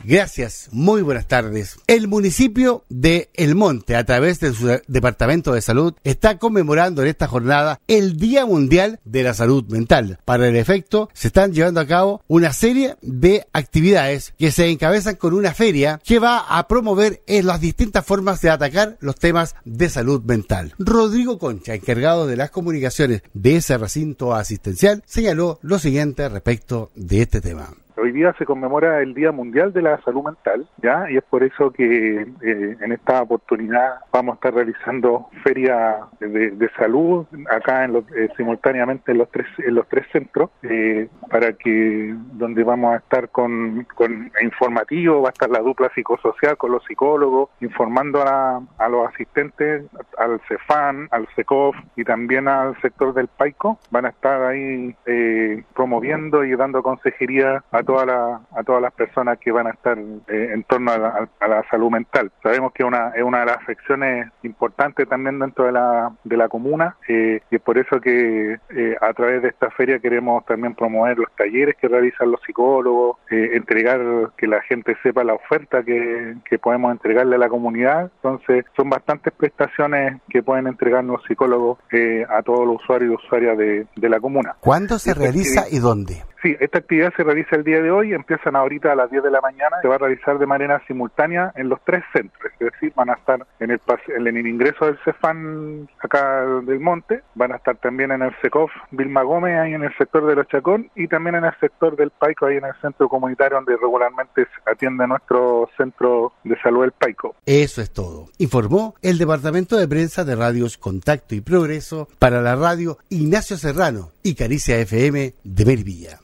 Gracias, muy buenas tardes. El municipio de El Monte, a través de su Departamento de Salud, está conmemorando en esta jornada el Día Mundial de la Salud Mental. Para el efecto, se están llevando a cabo una serie de actividades que se encabezan con una feria que va a promover en las distintas formas de atacar los temas de salud mental. Rodrigo Concha, encargado de las comunicaciones de ese recinto asistencial, señaló lo siguiente respecto de este tema. Hoy día se conmemora el Día Mundial de la Salud Mental, ¿ya? Y es por eso que en esta oportunidad vamos a estar realizando feria de salud acá simultáneamente en los tres centros, para que donde vamos a estar con informativo, va a estar la dupla psicosocial con los psicólogos, informando a los asistentes, al CEFAN, al SECOF y también al sector del PAICO. Van a estar ahí promoviendo y dando consejería a todas las personas que van a estar en torno a la salud mental. Sabemos que es una de las afecciones importantes también dentro de la comuna, y es por eso que a través de esta feria queremos también promover los talleres que realizan los psicólogos, entregar, que la gente sepa la oferta que podemos entregarle a la comunidad. Entonces son bastantes prestaciones que pueden entregar los psicólogos a todos los usuarios y usuarias de la comuna. ¿Cuándo se realiza y dónde? Sí, esta actividad se realiza el día de hoy, empiezan ahorita a las 10 de la mañana, se va a realizar de manera simultánea en los tres centros, es decir, van a estar en el ingreso del CEFAN acá del Monte, van a estar también en el SECOF Vilma Gómez, ahí en el sector de Los Chacón, y también en el sector del Paico, ahí en el centro comunitario donde regularmente atiende nuestro centro de salud del Paico. Eso es todo, informó el Departamento de Prensa de Radios Contacto y Progreso para la radio Ignacio Serrano y Caricia FM de Melipilla.